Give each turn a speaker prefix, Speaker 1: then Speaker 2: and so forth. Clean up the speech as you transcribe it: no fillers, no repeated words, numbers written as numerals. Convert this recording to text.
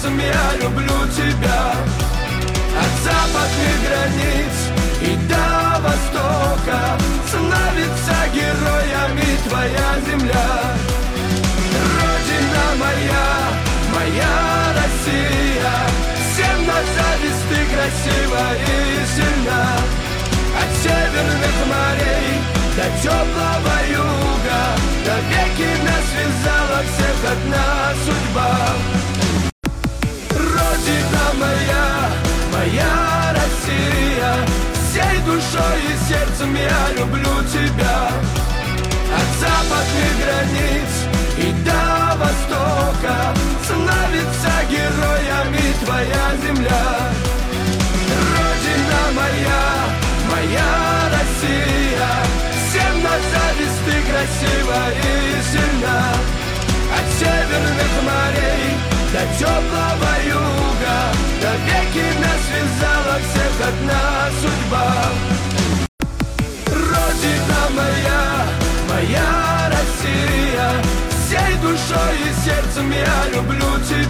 Speaker 1: сердцем я люблю тебя. От западных границ и до востока становится героями твоя земля. Родина моя, моя Россия, всем на зависть ты красива и сильна. От северных морей до теплого юга навеки нас связала всех одна судьба. Родина моя, моя Россия, всей душой и сердцем я люблю тебя. От западных границ и до востока становится героями твоя земля. Родина моя, моя Россия, всем на зависть ты красива и сильна. От северных морей до теплого юга навеки нас связала всех одна судьба. Родина моя, моя Россия, всей душой и сердцем я люблю тебя.